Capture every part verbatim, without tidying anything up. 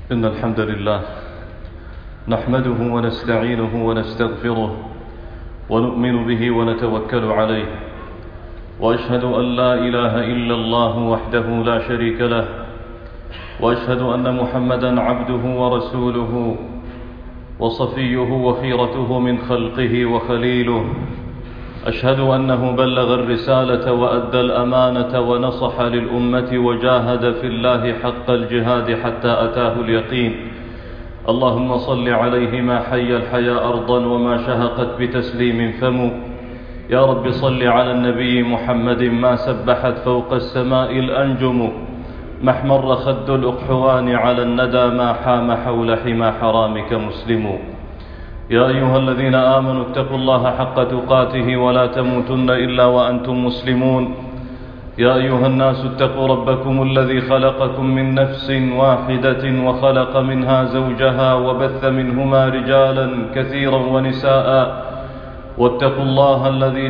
إن الحمد لله نحمده ونستعينه ونستغفره ونؤمن به ونتوكل عليه، وأشهد أن لا إله إلا الله وحده لا شريك له، وأشهد أن محمدا عبده ورسوله وصفيه وخيرته من خلقه وخليله. أشهد أنه بلغ الرسالة وأدى الأمانة ونصح للأمة وجاهد في الله حق الجهاد حتى أتاه اليقين. اللهم صل عليه ما حي الحياة أرضا وما شهقت بتسليم فمو. يا رب صل على النبي محمد ما سبحت فوق السماء الأنجم، ما احمر خد الأقحوان على الندى، ما حام حول حمى حرامك مسلم. يا أيها الذين آمنوا اتقوا الله حق تقاته ولا تموتن إلا وأنتم مسلمون. يا أيها الناس اتقوا ربكم الذي خلقكم من نفس واحدة وخلق منها زوجها وبث منهما رجالا كثيرا ونساء، واتقوا الله الذي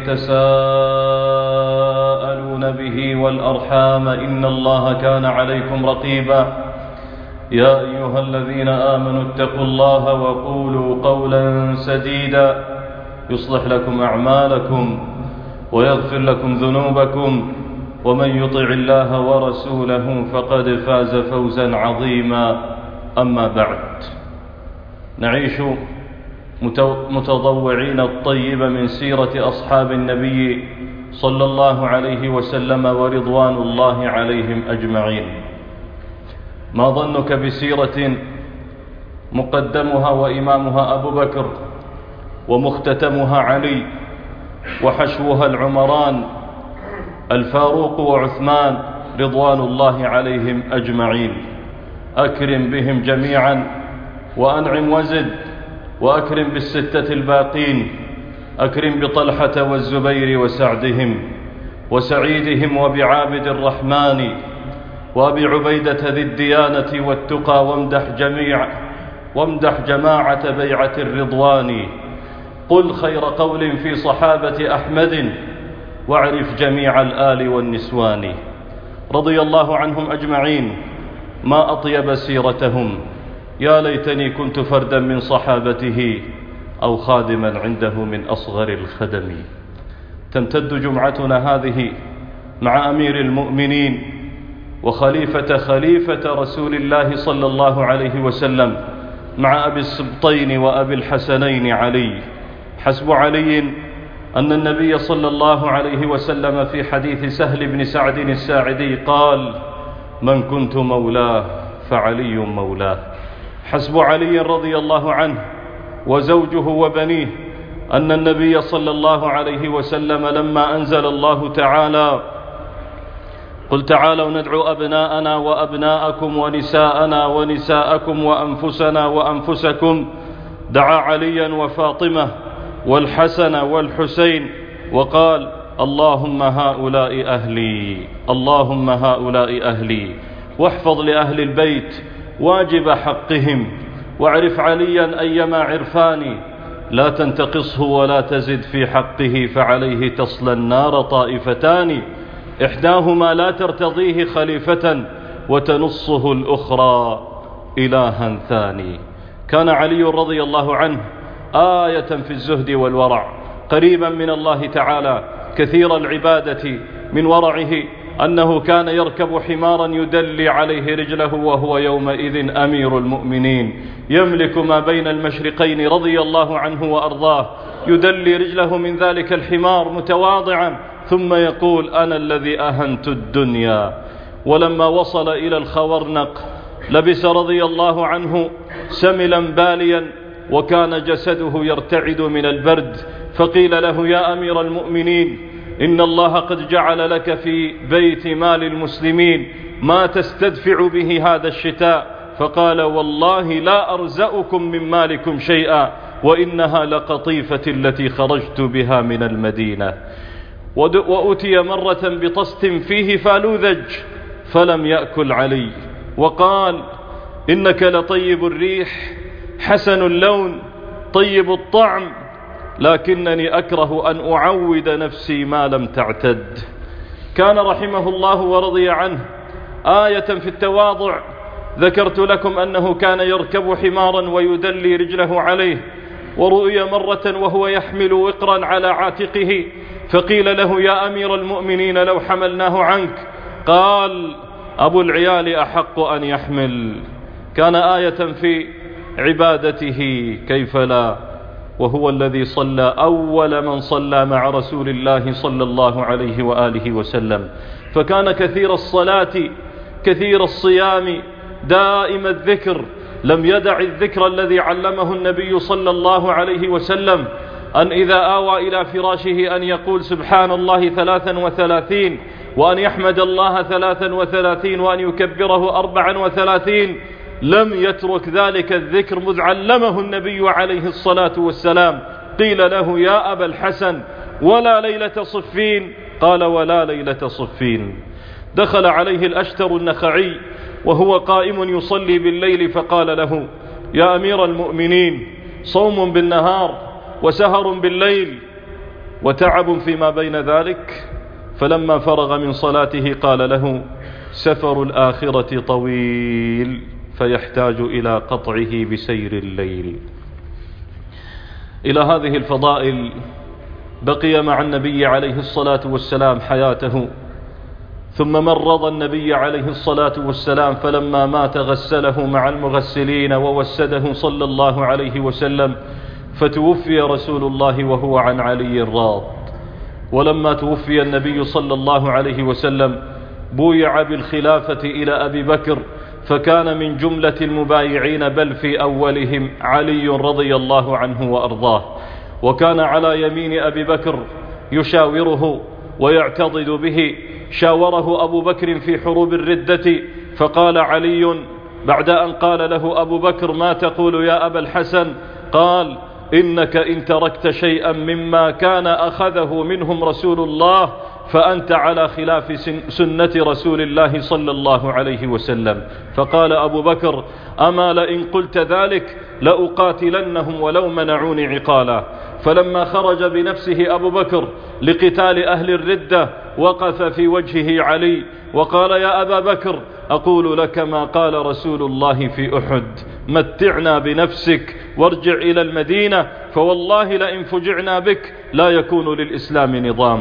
تساءلون به والأرحام إن الله كان عليكم رقيبا. يا أيها الذين آمنوا اتقوا الله وقولوا قولا سديدا يصلح لكم أعمالكم ويغفر لكم ذنوبكم، ومن يطع الله ورسوله فقد فاز فوزا عظيما. أما بعد، نعيش متضوعين الطيب من سيرة أصحاب النبي صلى الله عليه وسلم ورضوان الله عليهم أجمعين. ما ظنك بسيرة مقدمها وإمامها أبو بكر ومختتمها علي وحشوها العمران الفاروق وعثمان رضوان الله عليهم أجمعين. أكرم بهم جميعا وأنعم وزد، وأكرم بالستة الباقين، أكرم بطلحة والزبير وسعدهم وسعيدهم وبعابد الرحمن وأبي عبيدة ذي الديانة والتقى، وامدح جميع وامدح جماعة بيعة الرضوان. قل خير قول في صحابة أحمد، واعرف جميع الآل والنسوان. رضي الله عنهم أجمعين، ما أطيب سيرتهم، يا ليتني كنت فردا من صحابته أو خادما عنده من أصغر الخدم. تمتد جمعتنا هذه مع أمير المؤمنين وخليفة خليفة رسول الله صلى الله عليه وسلم، مع أبي السبطين وأبي الحسنين علي. حسب علي أن النبي صلى الله عليه وسلم في حديث سهل بن سعد الساعدي قال: من كنت مولاه فعلي مولاه. حسب علي رضي الله عنه وزوجه وبنيه أن النبي صلى الله عليه وسلم لما أنزل الله تعالى: قل تعالوا ندعو أبناءنا وأبناءكم ونساءنا ونساءكم وأنفسنا وأنفسكم، دعا عليا وفاطمة والحسن والحسين وقال: اللهم هؤلاء أهلي، اللهم هؤلاء أهلي، واحفظ لأهل البيت واجب حقهم، واعرف عليا أيما عرفان، لا تنتقصه ولا تزد في حقه، فعليه تصلى النار طائفتان، إحداهما لا ترتضيه خليفة وتنصه الأخرى إلها ثاني. كان علي رضي الله عنه آية في الزهد والورع، قريبا من الله تعالى، كثير العبادة. من ورعه أنه كان يركب حمارا يدلي عليه رجله، وهو يومئذ أمير المؤمنين يملك ما بين المشرقين رضي الله عنه وأرضاه، يدلي رجله من ذلك الحمار متواضعا، ثم يقول: أنا الذي أهنت الدنيا. ولما وصل إلى الخورنق لبس رضي الله عنه سملا باليا، وكان جسده يرتعد من البرد، فقيل له: يا أمير المؤمنين، إن الله قد جعل لك في بيت مال المسلمين ما تستدفع به هذا الشتاء. فقال: والله لا أرزأكم من مالكم شيئا، وإنها لقطيفة التي خرجت بها من المدينة. وأتي مرة بطست فيه فالوذج فلم يأكل علي، وقال: إنك لطيب الريح حسن اللون طيب الطعم، لكنني أكره أن أعود نفسي ما لم تعتد. كان رحمه الله ورضي عنه آية في التواضع، ذكرت لكم أنه كان يركب حمارا ويدلي رجله عليه، ورؤي مرة وهو يحمل وقرا على عاتقه، فقيل له يا أمير المؤمنين لو حملناه عنك، قال أبو العيال أحق أن يحمل. كان آية في عبادته كيف لا، وهو الذي صلى أول من صلى مع رسول الله صلى الله عليه وآله وسلم، فكان كثير الصلاة كثير الصيام دائم الذكر، لم يدع الذكر الذي علمه النبي صلى الله عليه وسلم، أن إذا آوى إلى فراشه أن يقول سبحان الله ثلاثا وثلاثين، وأن يحمد الله ثلاثا وثلاثين، وأن يكبره أربعا وثلاثين. لم يترك ذلك الذكر مذ علمه النبي عليه الصلاة والسلام. قيل له يا أبا الحسن ولا ليلة صفين؟ قال ولا ليلة صفين. دخل عليه الأشتر النخعي وهو قائم يصلي بالليل، فقال له يا أمير المؤمنين، صوم بالنهار وسهر بالليل وتعب فيما بين ذلك. فلما فرغ من صلاته قال له سفر الآخرة طويل فيحتاج إلى قطعه بسير الليل. إلى هذه الفضائل بقي مع النبي عليه الصلاة والسلام حياته، ثم مرض النبي عليه الصلاة والسلام، فلما مات غسله مع المغسلين ووسده صلى الله عليه وسلم، فتوفي رسول الله وهو عن علي راض. ولما توفي النبي صلى الله عليه وسلم بويع بالخلافة إلى أبي بكر، فكان من جملة المبايعين بل في أولهم علي رضي الله عنه وأرضاه، وكان على يمين أبي بكر يشاوره ويعتضد به. شاوره أبو بكر في حروب الردة، فقال علي بعد أن قال له أبو بكر ما تقول يا أبا الحسن؟ قال إنك إن تركت شيئا مما كان أخذه منهم رسول الله فأنت على خلاف سنة رسول الله صلى الله عليه وسلم. فقال أبو بكر أما لئن قلت ذلك لأقاتلنهم ولو منعوني عقالا. فلما خرج بنفسه أبو بكر لقتال أهل الردة وقف في وجهه علي وقال يا أبا بكر أقول لك ما قال رسول الله في أحد، متعنا بنفسك وارجع إلى المدينة، فوالله لئن فجعنا بك لا يكون للإسلام نظام.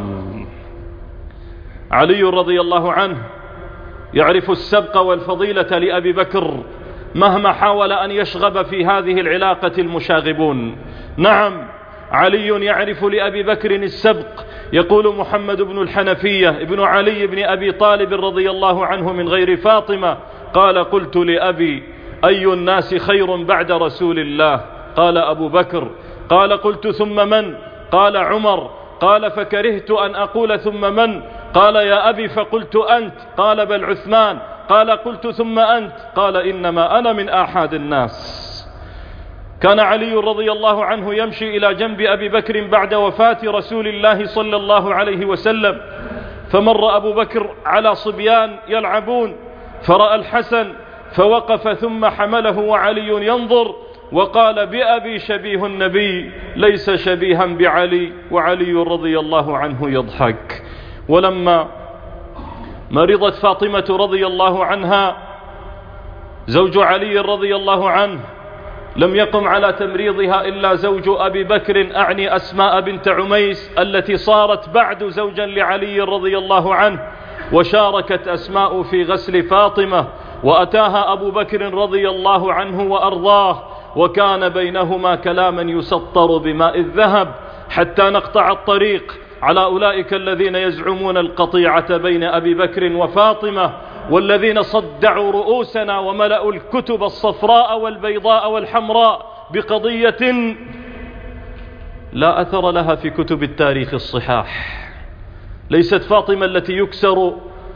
علي رضي الله عنه يعرف السبق والفضيلة لأبي بكر مهما حاول أن يشغب في هذه العلاقة المشاغبون. نعم علي يعرف لأبي بكر السبق. يقول محمد بن الحنفية ابن علي بن أبي طالب رضي الله عنه من غير فاطمة قال قلت لأبي أي الناس خير بعد رسول الله؟ قال أبو بكر. قال قلت ثم من؟ قال عمر. قال فكرهت أن أقول ثم من؟ قال يا أبي فقلت أنت. قال بل عثمان. قال قلت ثم أنت؟ قال إنما أنا من آحاد الناس. كان علي رضي الله عنه يمشي إلى جنب أبي بكر بعد وفاة رسول الله صلى الله عليه وسلم، فمر أبو بكر على صبيان يلعبون فرأى الحسن فوقف ثم حمله وعلي ينظر وقال بأبي شبيه النبي ليس شبيها بعلي، وعلي رضي الله عنه يضحك. ولما مرضت فاطمة رضي الله عنها زوج علي رضي الله عنه لم يقم على تمريضها إلا زوج أبي بكر، أعني أسماء بنت عميس التي صارت بعد زوجا لعلي رضي الله عنه، وشاركت أسماء في غسل فاطمة، وأتاها أبو بكر رضي الله عنه وأرضاه، وكان بينهما كلاما يسطر بماء الذهب حتى نقطع الطريق على أولئك الذين يزعمون القطيعة بين أبي بكر وفاطمة، والذين صدعوا رؤوسنا وملأوا الكتب الصفراء والبيضاء والحمراء بقضية لا أثر لها في كتب التاريخ الصحاح. ليست فاطمة التي يكسر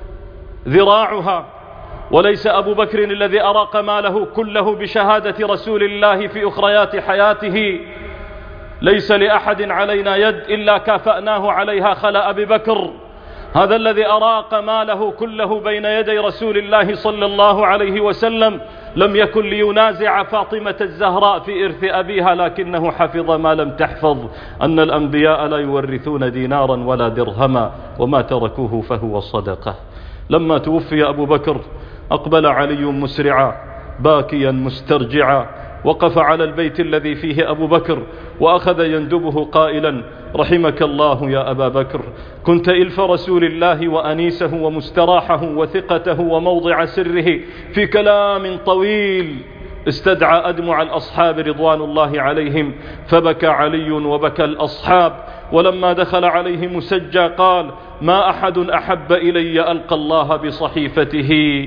ذراعها، وليس أبو بكر الذي أراق ماله كله بشهادة رسول الله في أخريات حياته. ليس لأحد علينا يد إلا كافأناه عليها خلا أبي بكر، هذا الذي أراق ماله كله بين يدي رسول الله صلى الله عليه وسلم لم يكن لينازع فاطمة الزهراء في إرث أبيها، لكنه حفظ ما لم تحفظ، أن الأنبياء لا يورثون دينارا ولا درهما وما تركوه فهو صدقة. لما توفي أبو بكر أقبل علي مسرعا باكيا مسترجعا وقف على البيت الذي فيه أبو بكر وأخذ يندبه قائلا: رحمك الله يا أبا بكر، كنت إلف رسول الله وأنيسه ومستراحه وثقته وموضع سره في كلام طويل استدعى أدمع الأصحاب رضوان الله عليهم، فبكى علي وبكى الأصحاب. ولما دخل عليه مسجى قال: ما أحد أحب إلي ألقى الله بصحيفته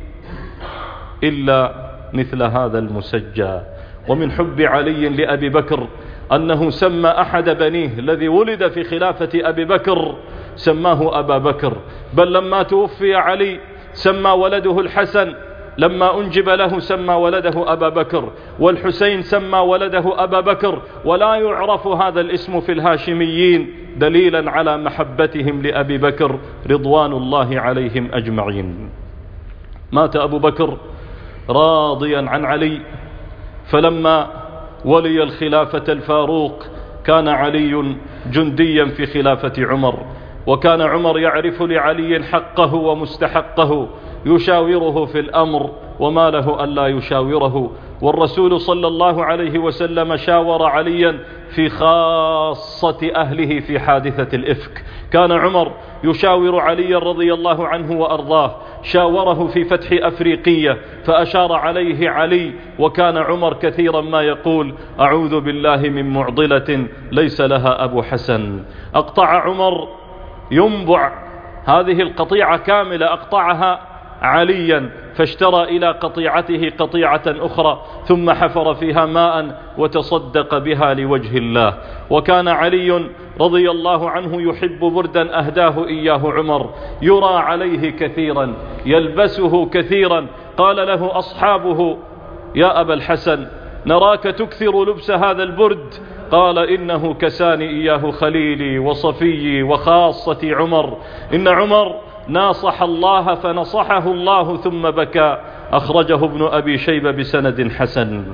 إلا مثل هذا المسجى. ومن حب علي لأبي بكر أنه سمى أحد بنيه الذي ولد في خلافة أبي بكر سماه أبا بكر، بل لما توفي علي سمى ولده الحسن، لما أنجب له سمى ولده أبا بكر، والحسين سمى ولده أبا بكر، ولا يعرف هذا الاسم في الهاشميين دليلا على محبتهم لأبي بكر رضوان الله عليهم أجمعين. مات أبو بكر راضيا عن علي، فلما ولي الخلافة الفاروق كان علي جنديا في خلافة عمر، وكان عمر يعرف لعلي حقه ومستحقه، يشاوره في الأمر وما له ألا يشاوره. والرسول صلى الله عليه وسلم شاور عليا في خاصة أهله في حادثة الإفك. كان عمر يشاور علي رضي الله عنه وأرضاه، شاوره في فتح أفريقية فأشار عليه علي، وكان عمر كثيرا ما يقول: أعوذ بالله من معضلة ليس لها أبو حسن. أقطع عمر ينبع هذه القطيعة كاملة، أقطعها عليا، فاشترى إلى قطيعته قطيعة أخرى ثم حفر فيها ماء وتصدق بها لوجه الله. وكان علي رضي الله عنه يحب بردا أهداه إياه عمر، يرى عليه كثيرا، يلبسه كثيرا. قال له أصحابه: يا أبا الحسن، نراك تكثر لبس هذا البرد. قال: إنه كساني إياه خليلي وصفيي وخاصة عمر. إن عمر ناصح الله فنصحه الله ثم بكى. أخرجه ابن أبي شيبة بسند حسن.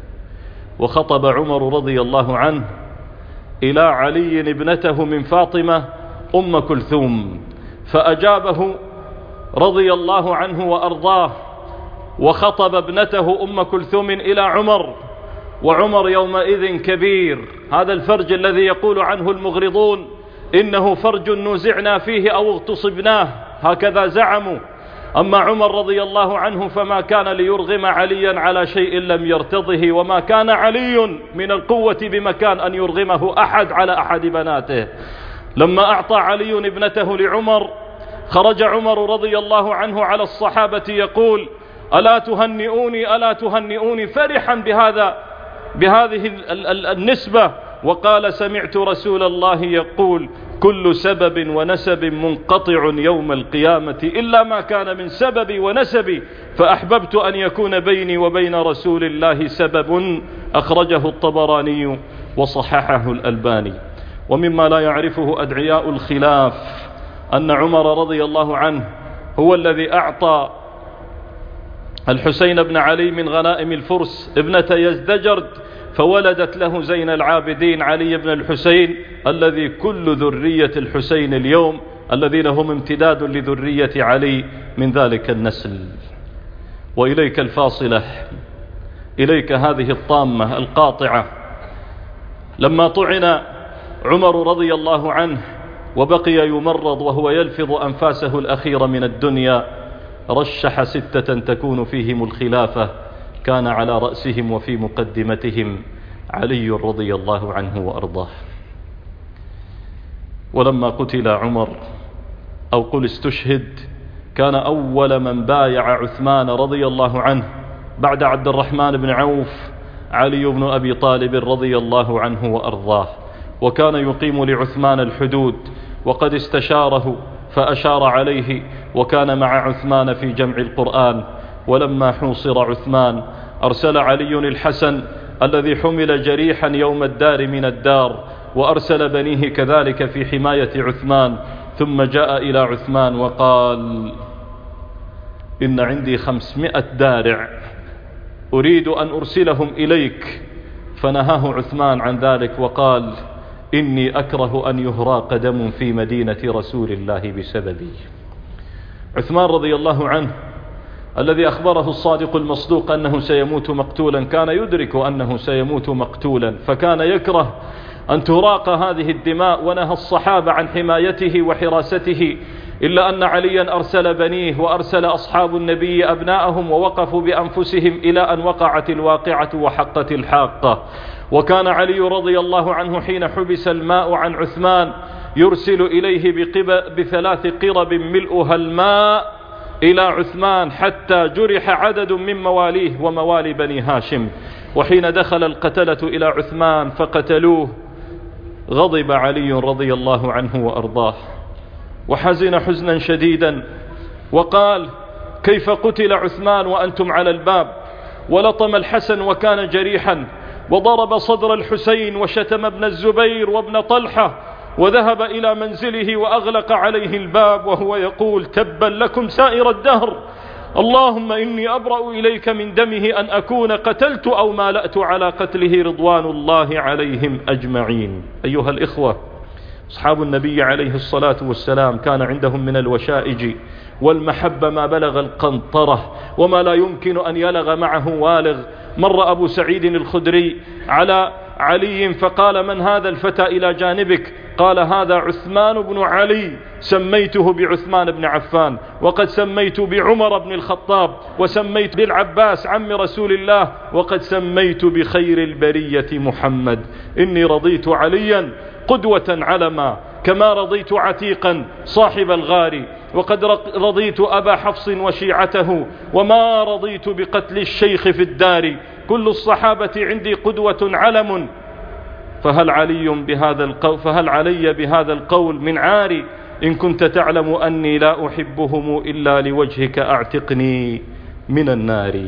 وخطب عمر رضي الله عنه إلى علي ابنته من فاطمة أم كلثوم، فأجابه رضي الله عنه وأرضاه، وخطب ابنته أم كلثوم إلى عمر، وعمر يومئذ كبير. هذا الفرج الذي يقول عنه المغرضون إنه فرج نزعنا فيه أو اغتصبناه، هكذا زعموا. أما عمر رضي الله عنه فما كان ليرغم عليا على شيء لم يرتضه، وما كان علي من القوة بمكان أن يرغمه أحد على أحد بناته. لما أعطى علي ابنته لعمر خرج عمر رضي الله عنه على الصحابة يقول: ألا تهنئوني ألا تهنئوني، فرحا بهذا بهذه النسبة. وقال: سمعت رسول الله يقول: كل سبب ونسب منقطع يوم القيامة إلا ما كان من سببي ونسبي، فأحببت أن يكون بيني وبين رسول الله سبب. أخرجه الطبراني وصححه الألباني. ومما لا يعرفه أدعياء الخلاف أن عمر رضي الله عنه هو الذي أعطى الحسين بن علي من غنائم الفرس ابنة يزدجرد، فولدت له زين العابدين علي بن الحسين الذي كل ذرية الحسين اليوم الذين هم امتداد لذرية علي من ذلك النسل. وإليك الفاصلة، إليك هذه الطامة القاطعة. لما طعن عمر رضي الله عنه وبقي يمرض وهو يلفظ أنفاسه الأخيرة من الدنيا، رشح ستة تكون فيهم الخلافة، كان على رأسهم وفي مقدمتهم علي رضي الله عنه وأرضاه. ولما قتل عمر أو قل استشهد، كان أول من بايع عثمان رضي الله عنه بعد عبد الرحمن بن عوف علي بن أبي طالب رضي الله عنه وأرضاه. وكان يقيم لعثمان الحدود، وقد استشاره فأشار عليه، وكان مع عثمان في جمع القرآن. ولما حوصر عثمان أرسل علي الحسن الذي حمل جريحا يوم الدار من الدار، وأرسل بنيه كذلك في حماية عثمان. ثم جاء إلى عثمان وقال: إن عندي خمسمائة دارع أريد أن أرسلهم إليك. فنهاه عثمان عن ذلك وقال: إني أكره أن يهراق دم في مدينة رسول الله بسببي. عثمان رضي الله عنه الذي أخبره الصادق المصدوق أنه سيموت مقتولا كان يدرك أنه سيموت مقتولا، فكان يكره أن تراق هذه الدماء، ونهى الصحابة عن حمايته وحراسته، إلا أن عليا أرسل بنيه وأرسل أصحاب النبي أبناءهم ووقفوا بأنفسهم إلى أن وقعت الواقعة وحقت الحاقة. وكان علي رضي الله عنه حين حبس الماء عن عثمان يرسل إليه بثلاث قرب ملؤها الماء إلى عثمان حتى جرح عدد من مواليه وموالي بني هاشم. وحين دخل القتلة إلى عثمان فقتلوه غضب علي رضي الله عنه وأرضاه وحزن حزنا شديدا وقال: كيف قتل عثمان وأنتم على الباب؟ ولطم الحسن وكان جريحا، وضرب صدر الحسين، وشتم ابن الزبير وابن طلحة، وذهب إلى منزله وأغلق عليه الباب وهو يقول: تبا لكم سائر الدهر، اللهم إني أبرأ إليك من دمه أن أكون قتلت أو مالأت على قتله رضوان الله عليهم أجمعين. أيها الإخوة، أصحاب النبي عليه الصلاة والسلام كان عندهم من الوشائج والمحبة ما بلغ القنطرة وما لا يمكن أن يلغ معه والغ. مر أبو سعيد الخدري على علي فقال: من هذا الفتى إلى جانبك؟ قال: هذا عثمان بن علي، سميته بعثمان بن عفان، وقد سميت بعمر بن الخطاب، وسميت بالعباس عم رسول الله، وقد سميت بخير البرية محمد. إني رضيت عليا قدوة علما، كما رضيت عتيقا صاحب الغار، وقد رضيت أبا حفص وشيعته، وما رضيت بقتل الشيخ في الدار. كل الصحابة عندي قدوة علم، فهل علي بهذا القول فهل علي بهذا القول من عاري؟ إن كنت تعلم أني لا أحبهم إلا لوجهك أعتقني من النار.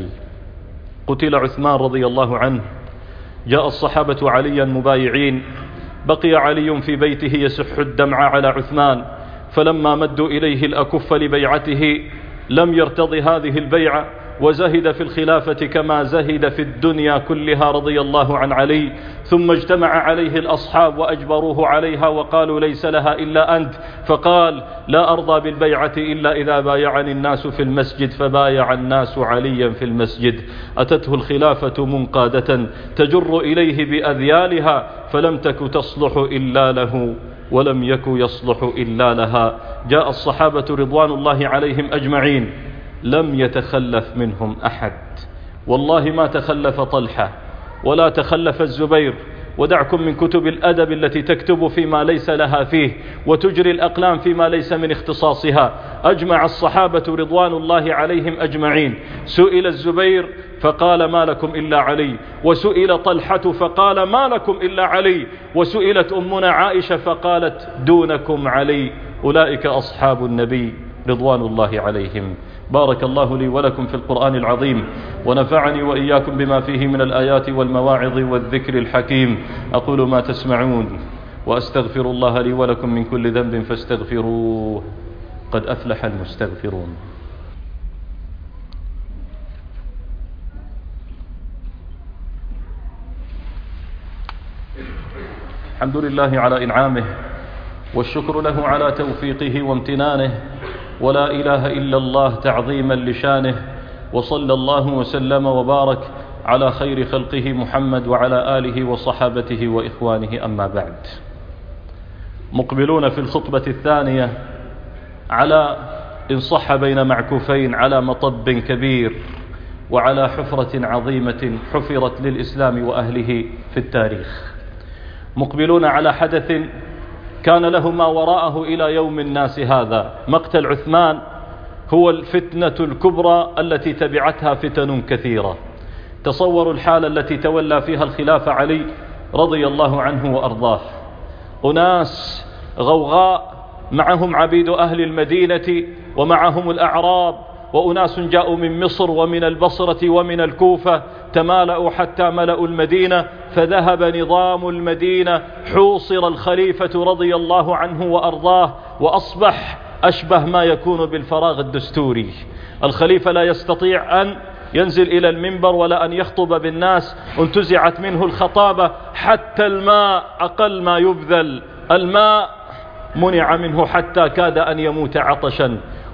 قتل عثمان رضي الله عنه. جاء الصحابة عليا مبايعين، بقي علي في بيته يسح الدمع على عثمان، فلما مدوا إليه الأكف لبيعته لم يرتض هذه البيعة، وزهد في الخلافة كما زهد في الدنيا كلها رضي الله عن علي. ثم اجتمع عليه الأصحاب وأجبروه عليها وقالوا: ليس لها إلا أنت. فقال: لا أرضى بالبيعة إلا إذا بايعني الناس في المسجد، فبايع الناس عليا في المسجد. أتته الخلافة منقادة تجر إليه بأذيالها، فلم تك تصلح إلا له ولم يك يصلح إلا لها. جاء الصحابة رضوان الله عليهم أجمعين، لم يتخلف منهم أحد، والله ما تخلف طلحة ولا تخلف الزبير. ودعكم من كتب الأدب التي تكتب فيما ليس لها فيه وتجري الأقلام فيما ليس من اختصاصها. أجمع الصحابة رضوان الله عليهم أجمعين. سئل الزبير فقال: ما لكم إلا علي، وسئل طلحة فقال: ما لكم إلا علي، وسئلت أمنا عائشة فقالت: دونكم علي. أولئك أصحاب النبي رضوان الله عليهم. بارك الله لي ولكم في القرآن العظيم، ونفعني وإياكم بما فيه من الآيات والمواعظ والذكر الحكيم. أقول ما تسمعون وأستغفر الله لي ولكم من كل ذنب فاستغفروه، قد أفلح المستغفرون. الحمد لله على إنعامه، والشكر له على توفيقه وامتنانه، ولا إله إلا الله تعظيما لشانه. وصلى الله وسلم وبارك على خير خلقه محمد وعلى آله وصحابته وإخوانه، أما بعد. مقبلون في الخطبة الثانية على إن صح بين معكوفين، على مطب كبير وعلى حفرة عظيمة حفرت للإسلام وأهله في التاريخ. مقبلون على حدث كان له ما وراءه إلى يوم الناس هذا. مقتل عثمان هو الفتنة الكبرى التي تبعتها فتن كثيرة. تصوروا الحالة التي تولى فيها الخلافة علي رضي الله عنه وأرضاه. أناس غوغاء، معهم عبيد أهل المدينة ومعهم الأعراب، وأناس جاءوا من مصر ومن البصرة ومن الكوفة، تمالأوا حتى ملأوا المدينة، فذهب نظام المدينة، حوصر الخليفة رضي الله عنه وأرضاه، وأصبح أشبه ما يكون بالفراغ الدستوري. الخليفة لا يستطيع أن ينزل إلى المنبر ولا أن يخطب بالناس، انتزعت منه الخطابة، حتى الماء أقل ما يبذل، الماء منع منه حتى كاد أن يموت عطشا.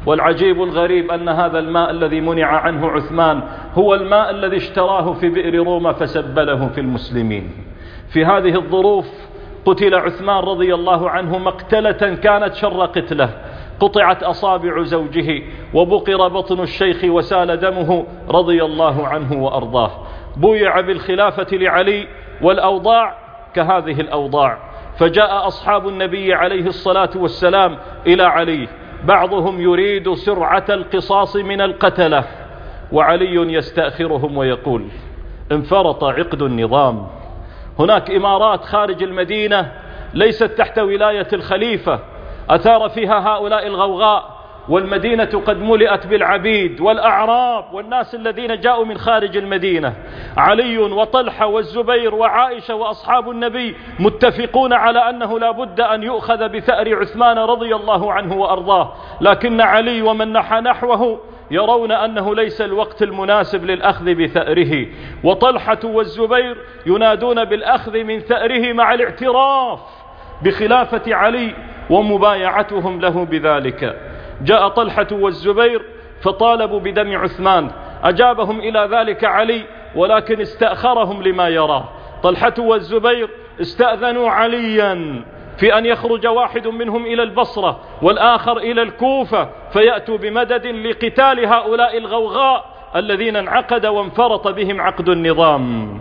والعجيب الغريب أن هذا الماء الذي منع عنه عثمان هو الماء الذي اشتراه في بئر روما فسبله في المسلمين. في هذه الظروف قتل عثمان رضي الله عنه مقتلة كانت شر قتله، قطعت أصابع زوجه وبقر بطن الشيخ وسال دمه رضي الله عنه وأرضاه. بويع بالخلافة لعلي والأوضاع كهذه الأوضاع، فجاء أصحاب النبي عليه الصلاة والسلام إلى علي، بعضهم يريد سرعة القصاص من القتلة، وعلي يستأخرهم ويقول: انفرط عقد النظام، هناك إمارات خارج المدينة ليست تحت ولاية الخليفة أثار فيها هؤلاء الغوغاء، والمدينة قد ملئت بالعبيد والأعراب والناس الذين جاءوا من خارج المدينة. علي وطلحة والزبير وعائشة وأصحاب النبي متفقون على أنه لا بد أن يؤخذ بثأر عثمان رضي الله عنه وأرضاه، لكن علي ومن نحى نحوه يرون أنه ليس الوقت المناسب للأخذ بثأره، وطلحة والزبير ينادون بالأخذ من ثأره مع الاعتراف بخلافة علي ومبايعتهم له بذلك. جاء طلحة والزبير فطالبوا بدم عثمان، أجابهم إلى ذلك علي ولكن استأخرهم لما يراه. طلحة والزبير استأذنوا عليا في أن يخرج واحد منهم إلى البصرة والآخر إلى الكوفة فيأتوا بمدد لقتال هؤلاء الغوغاء الذين انعقد وانفرط بهم عقد النظام.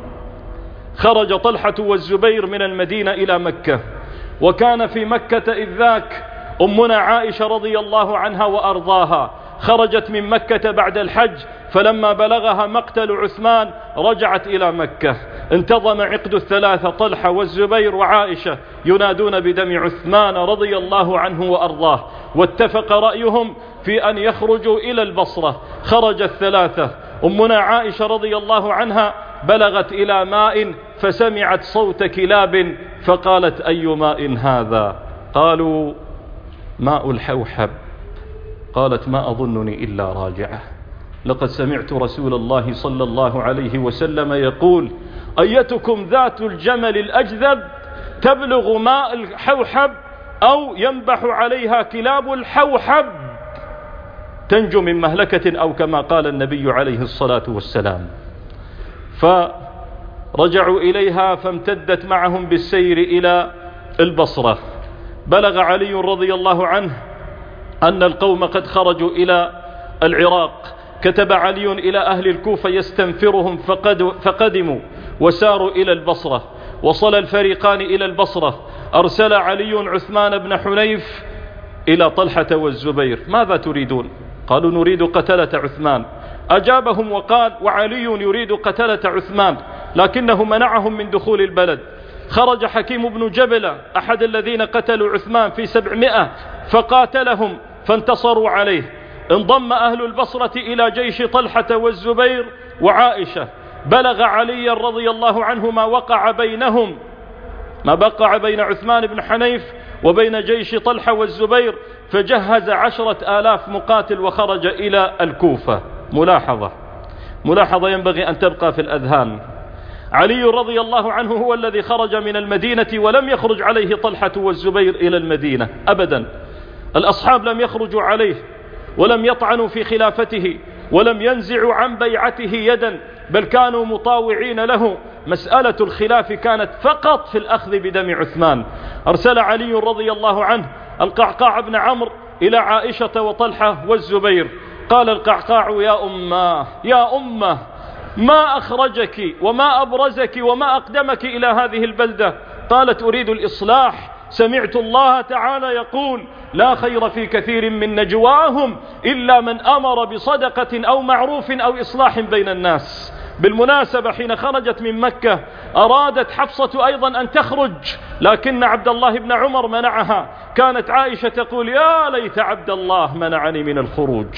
خرج طلحة والزبير من المدينة إلى مكة، وكان في مكة إذ ذاك أمنا عائشة رضي الله عنها وأرضاها، خرجت من مكة بعد الحج، فلما بلغها مقتل عثمان رجعت إلى مكة. انتظم عقد الثلاثة طلحة والزبير وعائشة ينادون بدم عثمان رضي الله عنه وأرضاه، واتفق رأيهم في أن يخرجوا إلى البصرة. خرج الثلاثة. أمنا عائشة رضي الله عنها بلغت إلى ماء فسمعت صوت كلاب فقالت: أي ماء هذا؟ قالوا: ماء الحوحب. قالت: ما أظنني إلا راجعة، لقد سمعت رسول الله صلى الله عليه وسلم يقول: أيتكم ذات الجمل الأجذب تبلغ ماء الحوحب أو ينبح عليها كلاب الحوحب تنجو من مهلكة، أو كما قال النبي عليه الصلاة والسلام. فرجعوا إليها فامتدت معهم بالسير إلى البصرة. بلغ علي رضي الله عنه أن القوم قد خرجوا إلى العراق، كتب علي إلى أهل الكوفة يستنفرهم فقدموا وساروا إلى البصرة. وصل الفريقان إلى البصرة، أرسل علي عثمان بن حنيف إلى طلحة والزبير: ماذا تريدون؟ قالوا: نريد قتلة عثمان. أجابهم وقال: وعلي يريد قتلة عثمان، لكنه منعهم من دخول البلد. خرج حكيم بن جبلة أحد الذين قتلوا عثمان في سبعمائة فقاتلهم فانتصروا عليه. انضم أهل البصرة إلى جيش طلحة والزبير وعائشة. بلغ علي رضي الله عنه ما وقع بينهم، ما وقع بين عثمان بن حنيف وبين جيش طلحة والزبير، فجهز عشرة آلاف مقاتل وخرج إلى الكوفة. ملاحظة ملاحظة ينبغي أن تبقى في الأذهان: علي رضي الله عنه هو الذي خرج من المدينة، ولم يخرج عليه طلحة والزبير إلى المدينة أبدا. الأصحاب لم يخرجوا عليه ولم يطعنوا في خلافته ولم ينزعوا عن بيعته يدا، بل كانوا مطاوعين له. مسألة الخلاف كانت فقط في الأخذ بدم عثمان. أرسل علي رضي الله عنه القعقاع بن عمرو إلى عائشة وطلحة والزبير. قال القعقاع: يا أمه يا أمه، ما أخرجك وما أبرزك وما أقدمك إلى هذه البلدة؟ قالت: أريد الإصلاح، سمعت الله تعالى يقول: لا خير في كثير من نجواهم إلا من أمر بصدقة أو معروف أو إصلاح بين الناس. بالمناسبة حين خرجت من مكة أرادت حفصة أيضا أن تخرج، لكن عبد الله بن عمر منعها. كانت عائشة تقول: يا ليت عبد الله منعني من الخروج.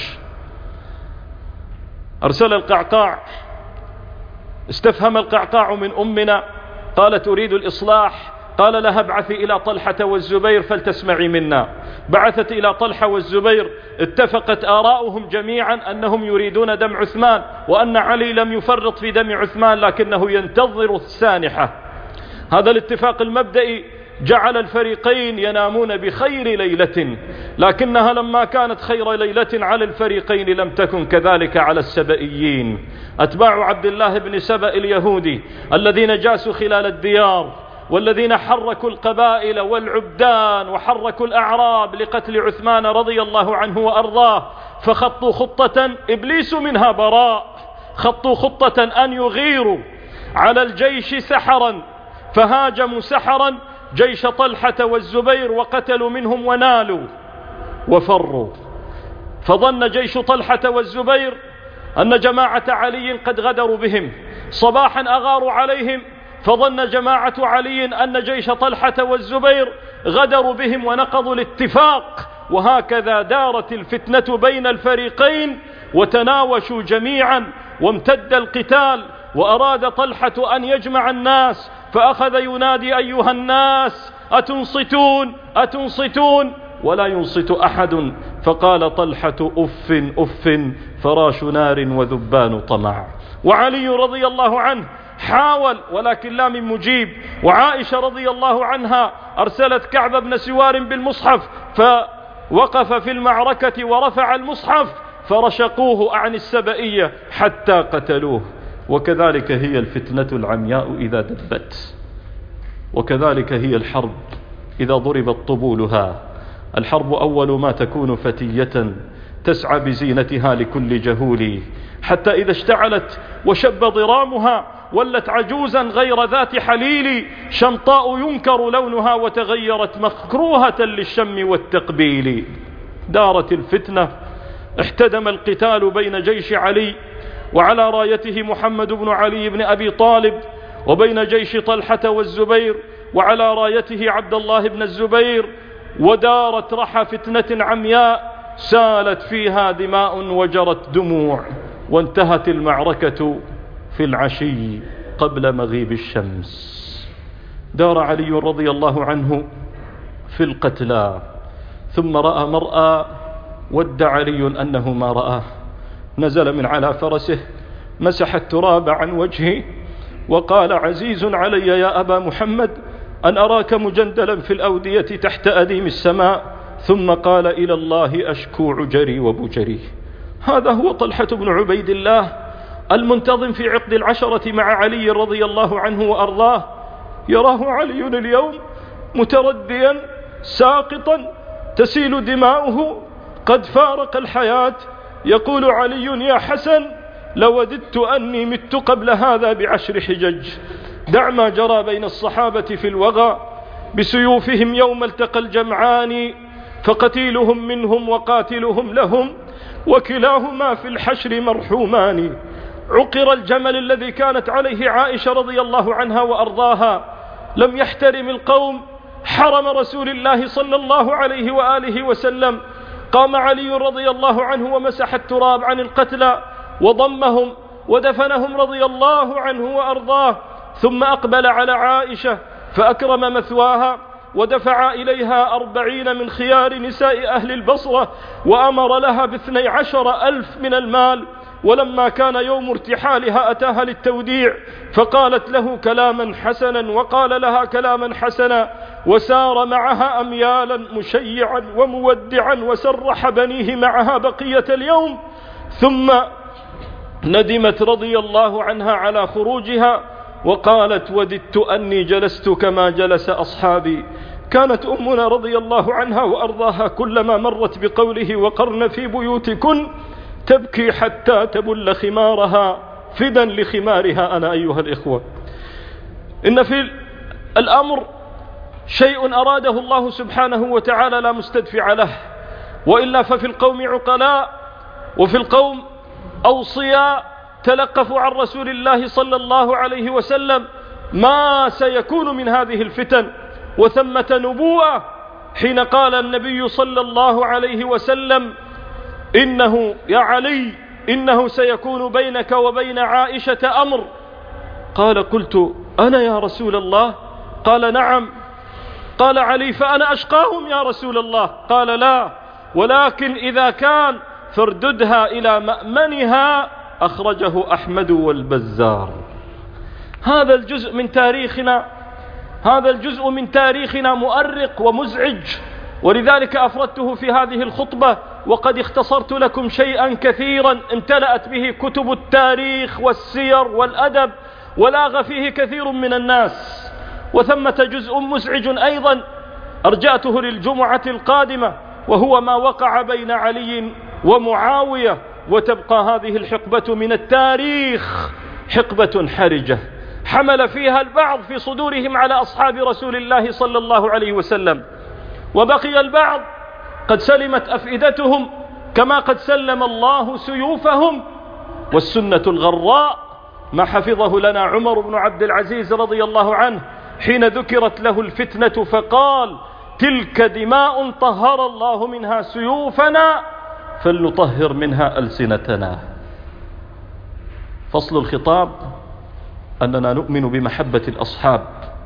أرسل القعقاع، استفهم القعقاع من أمنا، قالت: أريد الإصلاح. قال لها: ابعثي إلى طلحة والزبير فلتسمعي منا. بعثت إلى طلحة والزبير، اتفقت آراؤهم جميعا أنهم يريدون دم عثمان، وأن علي لم يفرط في دم عثمان لكنه ينتظر السانحة. هذا الاتفاق المبدئي جعل الفريقين ينامون بخير ليلة، لكنها لما كانت خير ليلة على الفريقين لم تكن كذلك على السبئيين. أتباع عبد الله بن سبأ اليهودي الذين جاسوا خلال الديار، والذين حركوا القبائل والعبدان وحركوا الأعراب لقتل عثمان رضي الله عنه وأرضاه، فخطوا خطة إبليس منها براء، خطوا خطة أن يغيروا على الجيش سحرا، فهاجموا سحرا جيش طلحة والزبير وقتلوا منهم ونالوا وفروا. فظن جيش طلحة والزبير أن جماعة علي قد غدروا بهم، صباحا أغاروا عليهم، فظن جماعة علي أن جيش طلحة والزبير غدروا بهم ونقضوا الاتفاق، وهكذا دارت الفتنة بين الفريقين وتناوشوا جميعا وامتد القتال. وأراد طلحة أن يجمع الناس فأخذ ينادي أيها الناس أتنصتون أتنصتون، ولا ينصت أحد، فقال طلحة أف أف فراش نار وذبان طمع. وعلي رضي الله عنه حاول ولكن لا من مجيب، وعائشة رضي الله عنها أرسلت كعب بن سوار بالمصحف فوقف في المعركة ورفع المصحف فرشقوه عن السبئية حتى قتلوه. وكذلك هي الفتنة العمياء إذا دبت، وكذلك هي الحرب إذا ضربت طبولها. الحرب أول ما تكون فتية تسعى بزينتها لكل جهول، حتى إذا اشتعلت وشب ضرامها ولت عجوزا غير ذات حليل، شمطاء ينكر لونها وتغيرت مكروهة للشم والتقبيل. دارت الفتنة، احتدم القتال بين جيش علي وعلى رايته محمد بن علي بن أبي طالب، وبين جيش طلحة والزبير وعلى رايته عبد الله بن الزبير، ودارت رحى فتنة عمياء سالت فيها دماء وجرت دموع، وانتهت المعركة في العشي قبل مغيب الشمس. دار علي رضي الله عنه في القتلى، ثم رأى مرأى ود علي أنه ما رآه، نزل من على فرسه مسح التراب عن وجهه وقال عزيز علي يا أبا محمد أن أراك مجندلا في الأودية تحت أديم السماء، ثم قال إلى الله أشكو عجري وبجري. هذا هو طلحة بن عبيد الله المنتظم في عقد العشرة مع علي رضي الله عنه وأرضاه. يراه علي اليوم مترديا ساقطا تسيل دماؤه، قد فارق الحياة. يقول علي يا حسن لوددت أني مت قبل هذا بعشر حجج. دع ما جرى بين الصحابة في الوغى بسيوفهم يوم التقى الجمعان، فقتيلهم منهم وقاتلهم لهم وكلاهما في الحشر مرحومان. عقر الجمل الذي كانت عليه عائشة رضي الله عنها وأرضاها، لم يحترم القوم حرم رسول الله صلى الله عليه وآله وسلم. قام علي رضي الله عنه ومسح التراب عن القتلى وضمهم ودفنهم رضي الله عنه وأرضاه، ثم أقبل على عائشة فأكرم مثواها ودفع إليها أربعين من خيار نساء أهل البصرة، وأمر لها باثني عشر ألف من المال. ولما كان يوم ارتحالها أتاها للتوديع فقالت له كلاما حسنا وقال لها كلاما حسنا، وسار معها أميالا مشيعا ومودعا وسرح بنيه معها بقية اليوم. ثم ندمت رضي الله عنها على خروجها وقالت وددت أني جلست كما جلس أصحابي. كانت أمنا رضي الله عنها وأرضاها كلما مرت بقوله وقرن في بيوتكن تبكي حتى تبل خمارها فدا لخمارها. أنا أيها الإخوة، إن في الأمر شيء أراده الله سبحانه وتعالى لا مستدفع له، وإلا ففي القوم عقلاء وفي القوم أوصياء تلقفوا عن رسول الله صلى الله عليه وسلم ما سيكون من هذه الفتن. وثمة نبوءة حين قال النبي صلى الله عليه وسلم إنه يا علي إنه سيكون بينك وبين عائشة أمر. قال قلت أنا يا رسول الله؟ قال نعم. قال علي فأنا أشقاهم يا رسول الله؟ قال لا، ولكن إذا كان فارددها إلى مأمنها. أخرجه أحمد والبزار. هذا الجزء من تاريخنا، هذا الجزء من تاريخنا مؤرق ومزعج، ولذلك أفردته في هذه الخطبة، وقد اختصرت لكم شيئا كثيرا امتلأت به كتب التاريخ والسير والأدب، ولاغ فيه كثير من الناس. وثمة جزء مزعج أيضا أرجأته للجمعة القادمة، وهو ما وقع بين علي ومعاوية، وتبقى هذه الحقبة من التاريخ حقبة حرجة حمل فيها البعض في صدورهم على أصحاب رسول الله صلى الله عليه وسلم، وبقي البعض قد سلمت أفئدتهم كما قد سلم الله سيوفهم. والسنة الغراء ما حفظه لنا عمر بن عبد العزيز رضي الله عنه حين ذكرت له الفتنة فقال: تلك دماء طهر الله منها سيوفنا فلنطهر منها ألسنتنا. فصل الخطاب أننا نؤمن بمحبة الأصحاب،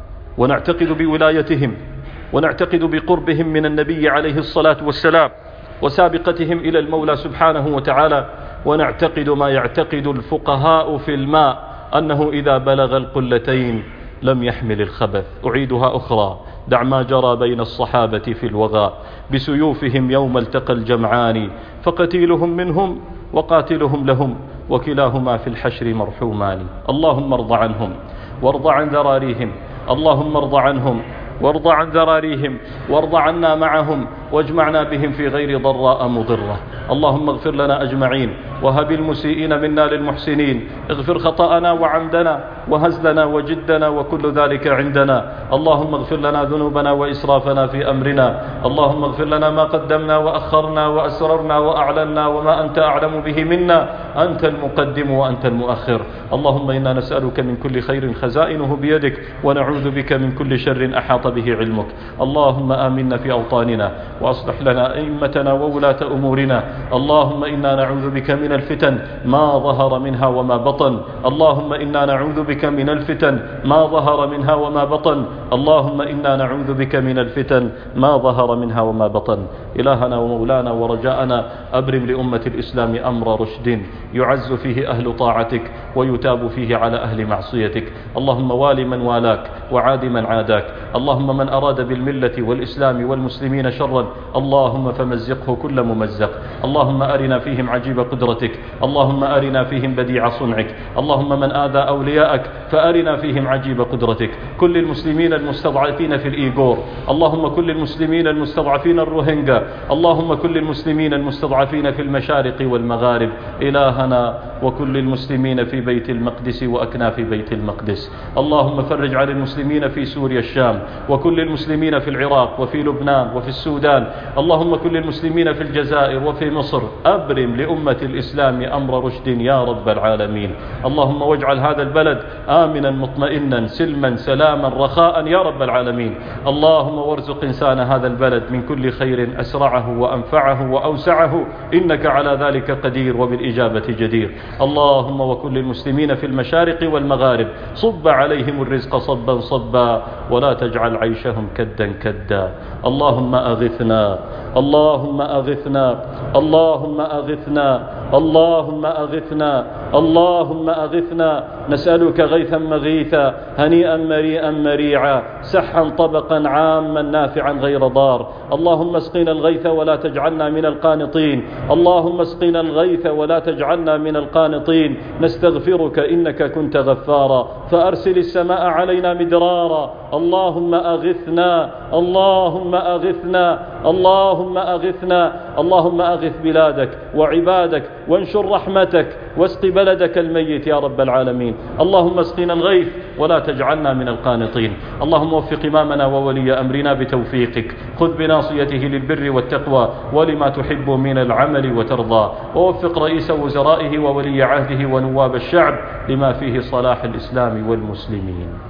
ونعتقد بولايتهم، ونعتقد بقربهم من النبي عليه الصلاة والسلام، وسابقتهم إلى المولى سبحانه وتعالى، ونعتقد ما يعتقد الفقهاء في الماء أنه إذا بلغ القلتين لم يحمل الخبث. أعيدها أخرى: دع ما جرى بين الصحابة في الوغى بسيوفهم يوم التقى الجمعان، فقتيلهم منهم وقاتلهم لهم وكلاهما في الحشر مرحومان. اللهم ارض عنهم وارض عن ذراريهم، اللهم ارض عنهم وارض عن ذراريهم، وارض عنا معهم، واجمعنا بهم في غير ضراء مضرة. اللهم اغفر لنا أجمعين، وهب المسيئين منا للمحسنين، اغفر خطأنا وعمدنا وهزلنا وجدنا وكل ذلك عندنا. اللهم اغفر لنا ذنوبنا وإسرافنا في أمرنا، اللهم اغفر لنا ما قدمنا وأخرنا وأسررنا وأعلنا وما أنت أعلم به منا، أنت المقدم وأنت المؤخر. اللهم إنا نسألك من كل خير خزائنه بيدك، ونعوذ بك من كل شر أحاط به علمك. اللهم آمنا في أوطاننا، وأصلح لنا أئمتنا وولاة أمورنا. اللهم إنا نعوذ بك من الفتن ما ظهر منها وما بطن، اللهم إنا نعوذ بك من الفتن ما ظهر منها وما بطن، اللهم إنا نعوذ بك من الفتن ما ظهر منها وما بطن. إلهنا ومولانا ورجاءنا، أبرم لأمة الإسلام أمر رشد يعز فيه أهل طاعتك ويتاب فيه على أهل معصيتك. اللهم وال من والاك وعاد من عاداك. اللهم من أراد بالملة والإسلام والمسلمين شرا اللهم فمزقه كل ممزق. اللهم أرنا فيهم عجيب قدرتك، اللهم أرنا فيهم بديع صنعك. اللهم من آذى أولياءك فأرنا فيهم عجيب قدرتك. كل المسلمين المستضعفين في الإيغور، اللهم كل المسلمين المستضعفين الروهينجا، اللهم كل المسلمين المستضعفين في المشارق والمغارب. إلهنا وكل المسلمين في بيت المقدس وأكناف بيت المقدس. اللهم فرج عن المسلمين في سوريا الشام، وكل المسلمين في العراق وفي لبنان وفي السودان. اللهم كل المسلمين في الجزائر وفي مصر. أبرم لأمة الإسلام أمر رشد يا رب العالمين. اللهم واجعل هذا البلد آمنا مطمئنا سلما سلاما رخاء يا رب العالمين. اللهم وارزق إنسان هذا البلد من كل خير أسرعه وأنفعه وأوسعه، إنك على ذلك قدير وبالإجابة جدير. اللهم وكل المسلمين في المشارق والمغارب صب عليهم الرزق صبا صبا، ولا تجعل عيشهم كدا كدا. اللهم أغثنا، اللهم أغثنا، اللهم أغثنا، اللهم أغثنا، اللهم أغثنا. نسألك غيثا مغيثا هنيئا مريئا مريعا سحا طبقا عاما نافعا غير ضار. اللهم اسقنا الغيث ولا تجعلنا من القانطين، اللهم اسقنا الغيث ولا تجعلنا من القانطين. نستغفرك إنك كنت غفارا، فأرسل السماء علينا مدرارا. اللهم أغثنا، اللهم أغثنا، اللهم أغثنا. اللهم أغث بلادك وعبادك وانشر رحمتك واسق بلدك الميت يا رب العالمين. اللهم اسقنا الغيث ولا تجعلنا من القانطين. اللهم وفق إمامنا وولي أمرنا بتوفيقك، خذ بناصيته للبر والتقوى ولما تحب من العمل وترضى، ووفق رئيس وزرائه وولي عهده ونواب الشعب لما فيه صلاح الإسلام والمسلمين.